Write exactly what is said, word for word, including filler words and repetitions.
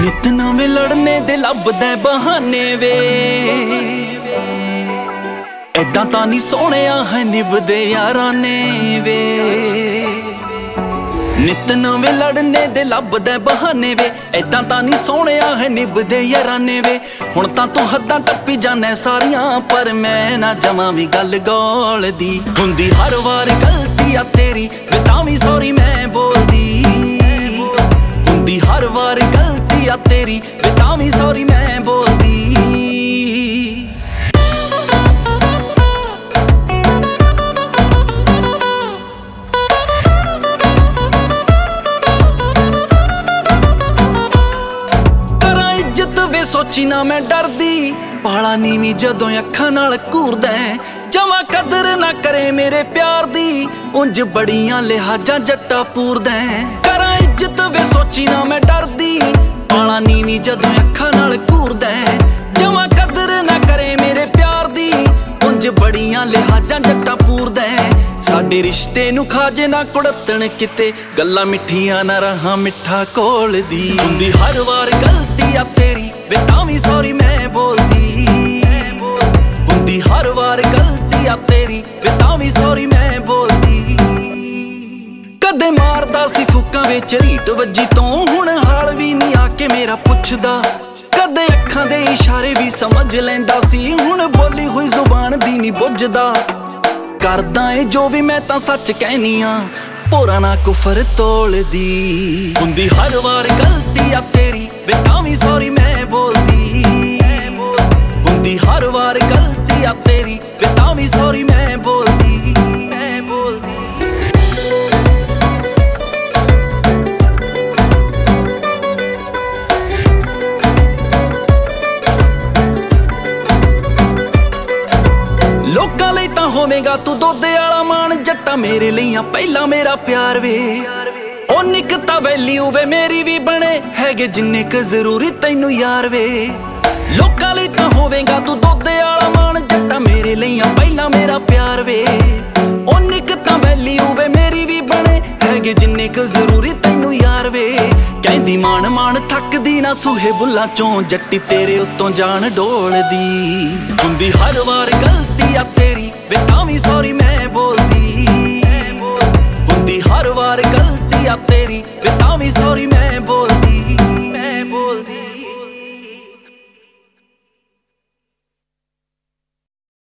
ਨਿਤ ਨਵੇਂ ਲੜਨੇ ਦੇ ਲੱਭਦਾ ਬਹਾਨੇ ਵੇ, ਐਦਾਂ ਤਾਂ ਨਹੀਂ ਸੋਹਣਿਆ ਹੈ ਨਿਭਦੇ ਯਾਰਾਂ ਨੇ ਵੇ। ਨਿਤ ਨਵੇਂ ਲੜਨੇ ਦੇ ਲੱਭਦਾ ਬਹਾਨੇ ਵੇ, ਐਦਾਂ ਤਾਂ ਨਹੀਂ ਸੋਹਣਿਆ ਹੈ ਨਿਭਦੇ ਯਾਰਾਂ ਨੇ ਵੇ। ਹੁਣ ਤਾਂ ਤੂੰ ਹੱਦਾਂ ਟੱਪੀ ਜਾਨੇ ਸਾਰੀਆਂ, ਪਰ ਮੈਂ ਨਾ ਜਮਾਂ ਵੀ ਗੱਲ ਗੋਲਦੀ। ਹੁੰਦੀ ਹਰ ਵਾਰ ਗਲਤੀ ਆ ਤੇਰੀ ਵੇ, ਤਾਂ ਵੀ ਸੌਰੀ ਮੈਂ ਬੋਲਦੀ। ਹੁੰਦੀ ਹਰ ਵਾਰ ਗਲਤੀ ਆ ਤੇਰੀ ਵੇ, ਤਾਂ ਵੀ ਸੌਰੀ ਮੈਂ ਬੋਲਦੀ। ਸੋਚੀ ਨਾ ਮੈਂ ਡਰਦੀ, ਪਾਲਾ ਨੀਵੀਂ ਜਦੋਂ ਅੱਖਾਂ ਨਾਲ ਘੂਰਦਾ। ਜਮਾਂ ਕਦਰ ਨਾ ਕਰੇ ਮੇਰੇ ਪਿਆਰ ਦੀ, ਉਂਝ ਬੜੀਆਂ ਲਿਹਾਜ਼ਾਂ ਜੱਟਾ ਪੂਰਦਾ। ਕਰਾਂ ਇੱਜ਼ਤ ਵੇ ਸੋਚੀ ਨਾ ਮੈਂ ਡਰਦੀ, ਪਾਲਾ ਨੀਵੀਂ ਜਦੋਂ ਅੱਖਾਂ ਨਾਲ ਘੂਰਦਾ। ਜਮਾਂ ਕਦਰ ਨਾ ਕਰੇ ਮੇਰੇ ਪਿਆਰ ਦੀ, ਉਂਝ ਬੜੀਆਂ ਲਿਹਾਜ਼ਾਂ ਜੱਟਾ ਪੂਰਦਾ। ਸਾਡੇ ਰਿਸ਼ਤੇ ਨੂੰ ਖਾਜੇ ਨਾ ਕੁੜੱਤਣ ਕਿਤੇ, ਗੱਲਾਂ ਮਿੱਠੀਆਂ ਨਾ ਰਹਾਂ ਮਿੱਠਾ ਘੋਲਦੀ। ਹੁੰਦੀ ਹਰ ਵਾਰ ਗਲਤੀ ਆ ਤੇਰੀ ਵੇ, ਤਾਂ ਵੀ ਸੌਰੀ ਮੈਂ ਬੋਲਦੀ। ਹੁੰਦੀ ਹਰ ਵਾਰ ਗਲਤੀ ਆ ਤੇਰੀ ਵੇ, ਤਾਂ ਵੀ ਸੌਰੀ ਮੈਂ ਬੋਲਦੀ। ਕਦੇ ਮਾਰਦਾ ਸੀ ਫੂਕਾਂ ਵਿੱਚ ਰੀਟ ਵੱਜੀ ਤੋਂ, ਹੁਣ ਹਾਲ ਵੀ ਨਹੀਂ ਆ ਕੇ ਮੇਰਾ ਪੁੱਛਦਾ। ਕਦੇ ਅੱਖਾਂ ਦੇ ਇਸ਼ਾਰੇ ਵੀ ਸਮਝ ਲੈਂਦਾ ਸੀ, ਹੁਣ ਬੋਲੀ ਹੋਈ ਜ਼ੁਬਾਨ ਦੀ ਨਹੀਂ ਬੁੱਝਦਾ। ਕਰਦਾ ਏ ਜੋ ਵੀ ਮੈਂ ਤਾਂ ਸੱਚ ਕਹਿਨੀ ਆ, ਭੋਰਾ ਨਾ ਕੁਫਰ ਤੋਲਦੀ। ਹੁੰਦੀ ਹਰ ਵਾਰ ਗਲਤੀ ਆ ਤੇਰੀ ਵੇ, ਤਾਂ ਵੀ ਸੌਰੀ ਮੈਂ ਬੋਲਦੀ। ਹੁੰਦੀ ਹਰ ਵਾਰ ਗਲਤੀ ਆ ਤੇਰੀ ਵੇ, ਤਾਂ ਵੀ ਸੌਰੀ ਮੈਂ ਬੋਲਦੀ। ਮੈਂ ਬੋਲਦੀ ਲੋਕਾਂ ਲਈ ਤਾਂ ਹੋਵੇਗਾ ਤੂੰ ਦੁੱਧ ਵਾਲਾ ਮਾਣ, ਜੱਟਾ ਮੇਰੇ ਲਈ ਆ ਪਹਿਲਾਂ ਮੇਰਾ ਪਿਆਰ ਵੇ। ਉਹ ਨਿੱਕ ਤਾਂ ਵੈਲਿਊ ਵੇ ਮੇਰੀ ਵੀ ਬਣੇ, ਹੈਗੇ ਜਿੰਨੇ ਕੁ ਜ਼ਰੂਰੀ ਤੈਨੂੰ ਯਾਰ ਵੇ। ਲੋਕਾਂ ਲਈ ਤਾਂ ਹੋਵੇਗਾ ਤੂੰ ਦੁੱਧ ਵਾਲਾ ਮਾਣ, ਜੱਟਾ ਮੇਰੇ ਲਈ ਆ ਪਹਿਲਾਂ ਮੇਰਾ ਪਿਆਰ ਵੇ। ਉਹ ਨਿੱਕ ਤਾਂ ਵੈਲਿਊ ਵੇ ਮੇਰੀ ਵੀ ਬਣੇ, ਹੈਗੇ ਜਿੰਨੇ ਕੁ ਜ਼ਰੂਰੀ ਤੈਨੂੰ ਯਾਰ ਵੇ। ਕਹਿੰਦੀ ਮਾਣ ਮਾਣ ਥੱਕਦੀ ਨਾ ਸੂਹੇ ਬੁੱਲਾਂ ਚੋਂ, ਜੱਟੀ ਤੇਰੇ ਉੱਤੋਂ ਜਾਨ ਡੋਲਦੀ। ਹੁੰਦੀ ਹਰ ਵਾਰ ਗਲਤੀ ਆ ਤੇਰੀ ਵੇ, ਤਾਂ ਵੀ ਸੌਰੀ ਮੈਂ ਬੋਲਦੀ। ਹੁੰਦੀ ਹਰ ਵਾਰ ਗਲਤੀ ਆ ਤੇਰੀ ਵੇ, ਤਾਂ ਵੀ ਸੌਰੀ ਮੈਂ ਬੋਲਦੀ।